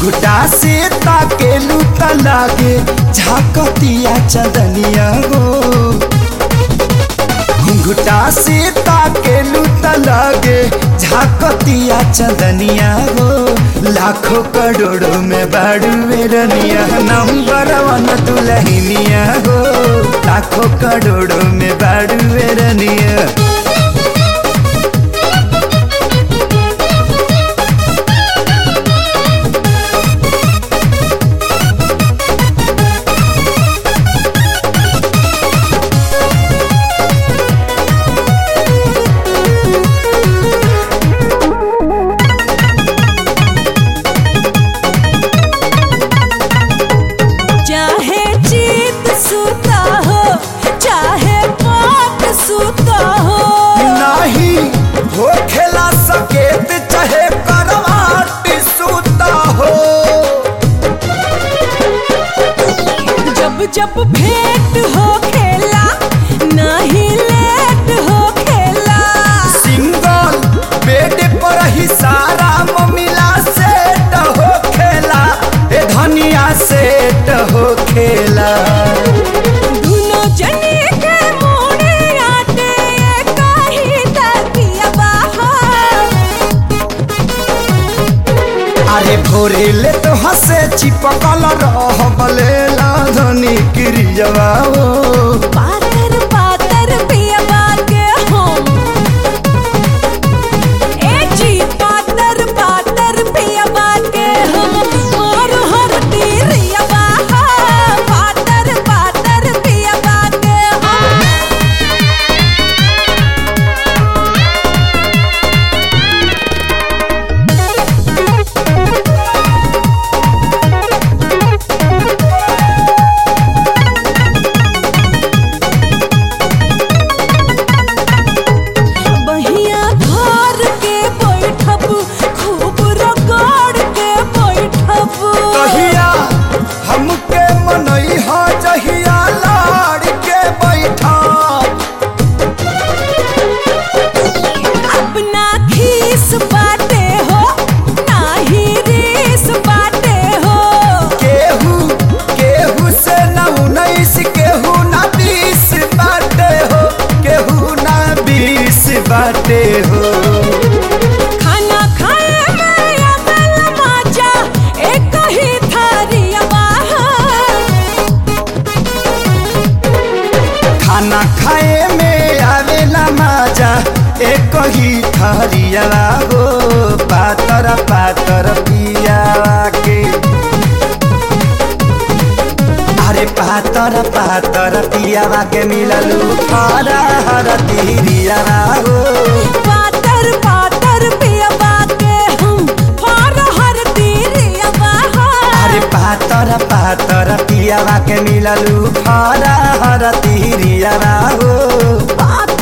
घुंघटा से ताकेलू त लागे झाकतिया चंदनिया हो। घुंघटा से ताकेलू त लागे झाकतिया चंदनिया हो। लाखों करोड़ों में बाड़ू रनिया नंबर 1 दुल्हनिया हो। लाखों करोड़ों में बाड़ू रनिया। हो खेला सकेत चाहे करवाट सूता हो। जब जब भेंट हो खेला नहीं लेट हो खेला। सिंगल बेड पर ही सारा मिला सेट हो खेला। ए धनिया सेट हो खेला। अरे भोरे ले तो हंसे चिपकल रहबले धनी क्रियवा हो। पातर पातर पियवा के हम ए जी पातर पातर पियवा के हम और हर तीरियवा पातर पातर पियवा के हम। हमके मनई हा जहिया लाड़ के बैठा। अपना खीस बाटे हो नाही रीस बाटे हो। केहू केहू से ना 19 केहू ना 20 बाटे हो। केहू ना 20 बाटे हो। खाना खाए में आवेला मजा एक ही थरिया हो। पातर पातर पियावा के। अरे पातर पातर पियावा के मिललू हरा हर तिरिया हो। पातर पातर पियवा के हम हर हर तिरिया। अरे पातर पातर पियावा के मिललू हरा हर तिरिया हो।